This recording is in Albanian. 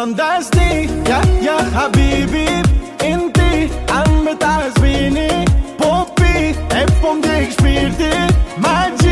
دستي يا حبيبي انتي عم بتعزميني بوبي ابهم ديك شبيرتي